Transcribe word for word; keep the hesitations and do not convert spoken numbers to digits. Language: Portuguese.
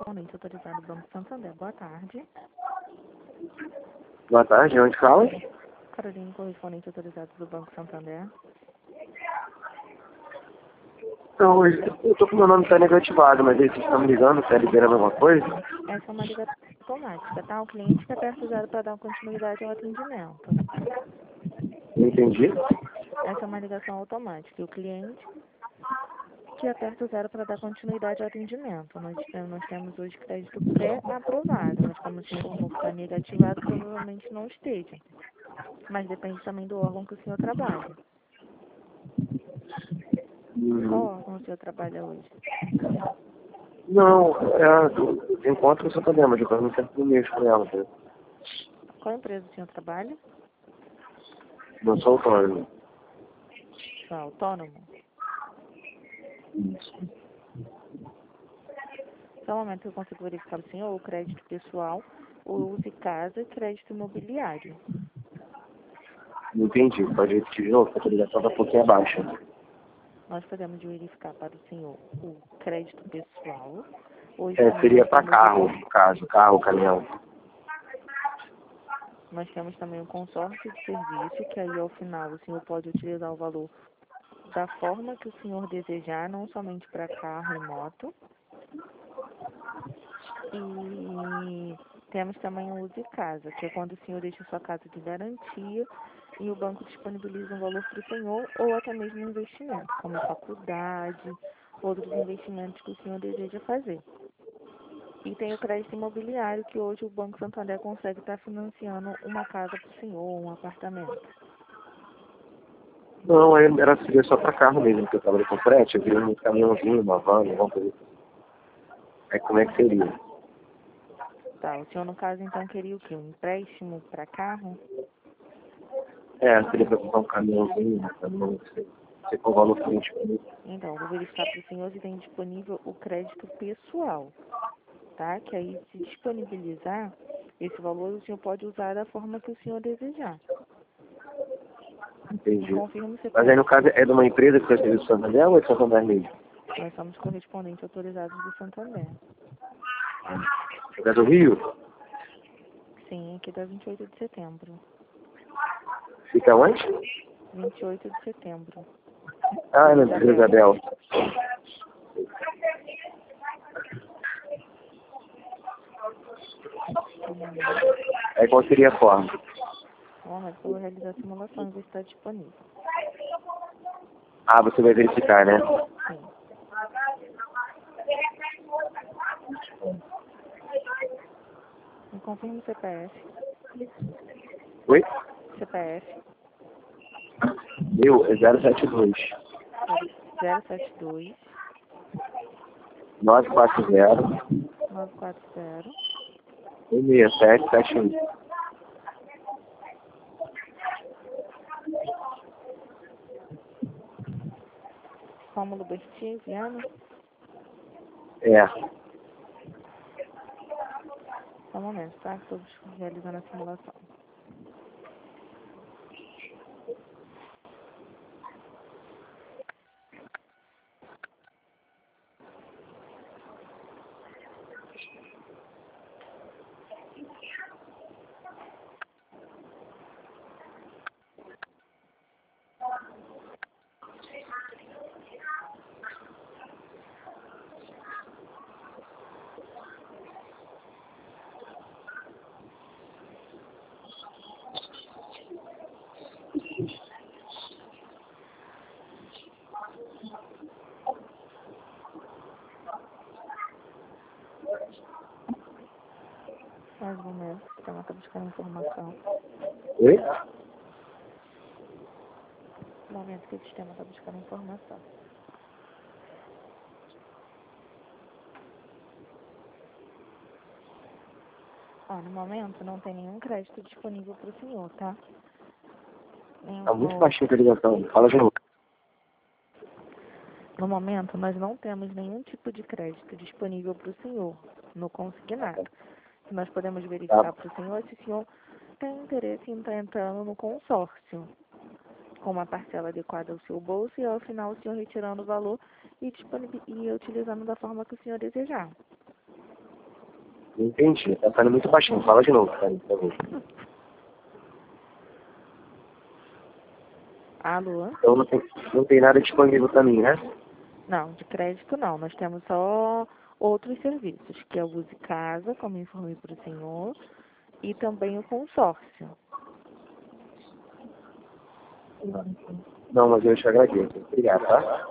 correspondente autorizado do Banco Santander. Boa tarde. Boa tarde, onde fala? Carolina, correspondente autorizado do Banco Santander. Então, eu tô com meu nome tá negativado, mas aí vocês estão me ligando, tá liberando alguma coisa? Essa é uma ligação automática, tá? O cliente que aperta o zero para dar continuidade ao atendimento. Não entendi. Essa é uma ligação automática. E o cliente que aperta o zero para dar continuidade ao atendimento. Nós, nós temos hoje crédito pré-aprovado, mas como o senhor informou que está negativado, provavelmente não esteja. Mas depende também do órgão que o senhor trabalha. Hum. Qual órgão o senhor trabalha hoje? Não, é, eu encontro o seu problema, eu não quero no mês com ela, tá? Qual empresa o senhor trabalha? Não sou autônomo. O senhor é autônomo? Isso. Só um momento que eu consigo verificar o senhor, o crédito pessoal, o use casa e crédito imobiliário. Não entendi, pode repetir de novo, porque a ligação tá um pouquinho abaixo. Nós podemos verificar para o senhor o crédito pessoal. Hoje É, também seria nós para temos carro, o... no caso, carro, caminhão. Nós temos também o consórcio de serviço, que aí ao final o senhor pode utilizar o valor da forma que o senhor desejar, não somente para carro e moto. E temos também o use casa, que é quando o senhor deixa sua casa de garantia e o banco disponibiliza um valor para o senhor ou até mesmo um investimento, como faculdade, outros investimentos que o senhor deseja fazer. E tem o crédito imobiliário, que hoje o Banco Santander consegue estar financiando uma casa para o senhor, um apartamento. Não, era, seria só para carro mesmo, porque eu trabalho com frete, eu queria um caminhãozinho, uma van, alguma coisa. Aí como é que seria? Tá, o senhor no caso então queria o quê? Um empréstimo para carro? É, seria para comprar um caminhãozinho, não sei. Sei qual valor que a gente tem. Então, vou verificar para o senhor se tem disponível o crédito pessoal, tá? Que aí, se disponibilizar esse valor, o senhor pode usar da forma que o senhor desejar. Me Entendi. confirme se Mas aí no caso é de uma empresa que faz serviço Santander ou é Santander mesmo? Nós somos correspondentes autorizados do Santander. É do Rio? Sim, aqui da vinte e oito de setembro. Fica onde? vinte e oito de setembro. Ah, na Vila Isabel. Hum, Aí qual seria a forma? Bom, mas eu vou realizar a simulação e ver se está disponível. Ah, você vai verificar, né? Sim. Me confirme o C P F. Oi? C P F Meu, é zero sete dois, zero sete dois, nove quatro zero, nove quatro zero. um seis sete sete um. Rômulo Bertin, Viana. É. Só um momento, tá? Estou realizando a simulação. Mais um momento, o sistema está buscando informação. Oi? No momento que o sistema está buscando informação. Ó, no momento não tem nenhum crédito disponível para o senhor, tá? Nenhum, Tá muito no, baixinho a ligação. Fala de novo. no momento nós não temos nenhum tipo de crédito disponível para o senhor no consignado. Nós podemos verificar Tá. para o senhor se o senhor tem interesse em estar entrando no consórcio, com uma parcela adequada ao seu bolso e ao final o senhor retirando o valor e, disponibil... e utilizando da forma que o senhor desejar. Não entendi. Tá ficando muito baixinho. Fala de novo, cara, por favor. Alô? Então não tem, não tem nada disponível pra mim, né? Não, de crédito não. Nós temos só outros serviços, que é o Use Casa, como informei para o senhor, e também o consórcio. Não, mas eu te agradeço. Obrigado, tá?